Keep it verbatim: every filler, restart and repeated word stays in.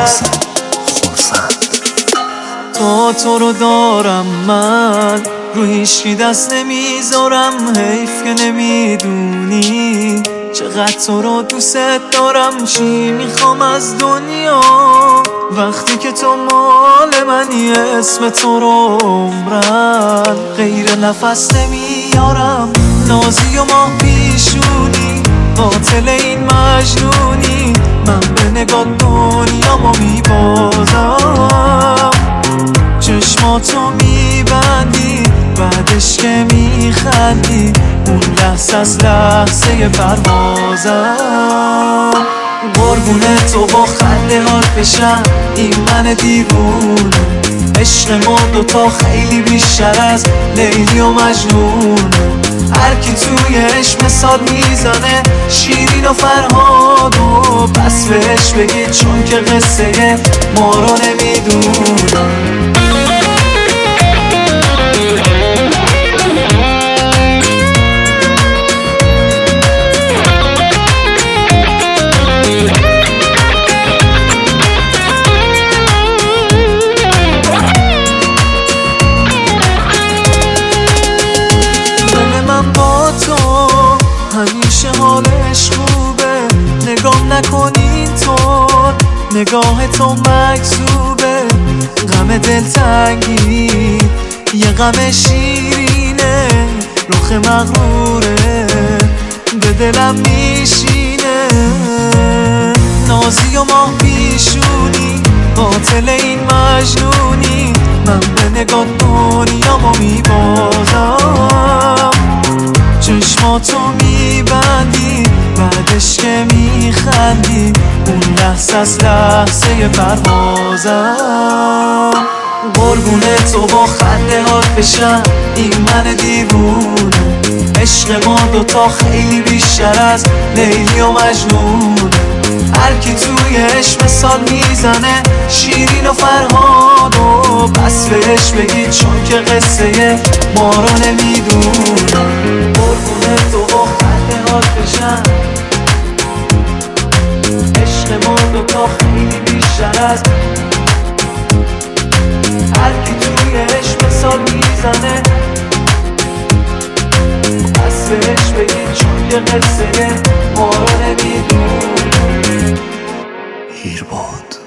تا تو رو دارم من رو هیچکی دست نمیذارم. حیف که نمیدونی چقدر تو رو دوست دارم. چی میخوام از دنیا وقتی که تو مال منی؟ اسم تو رو عمرن غیر نفس نمیارم. نازی و ماه پیشونی قاتل این مجنونی. من به نگاه دنیامو میبازم. چشماتو میبندی بعدش که میخندی. اون لحظه از لحظه پروازم. قربونه تو با خنده هات بشم این من دیوون. عشق ما دوتا خیلی بیشتر از لیلی و مجنون. هر کی توی عشق مثال میزنه شیرین و فرهاد و بس بهش بگید چون که قصه ما رو نمیدونم. همیشه حالش خوبه نگاه نکنین طور. نگاه تو مکذوبه غم دلتنگی یه غم شیرینه. رخ مغروره به دلم میشینه. نازی و ماه پیشونی قاتل این مجنونی. من به نگاه دنیامو میبازم. چشماتو میبندی بعدش که میخندی. اون لحظه از لحظه پروازم. قربونه تو با خنده هات بشم این من دیوون. عشق ما دوتا خیلی بیشتر از لیلی و مجنون. هر کی توی عشق مثال میزنه شیرین و فرهاد و بس بهش بگید چون که قصه ما رو نمیدونم. قربونه تو با خنده هات بشم. عشق ما دوتا خیلی بیشتر از هر کی توی عشق مثال میزنه. بس بهش بگید چون که قصه ما رو نمیدونم. هیرباد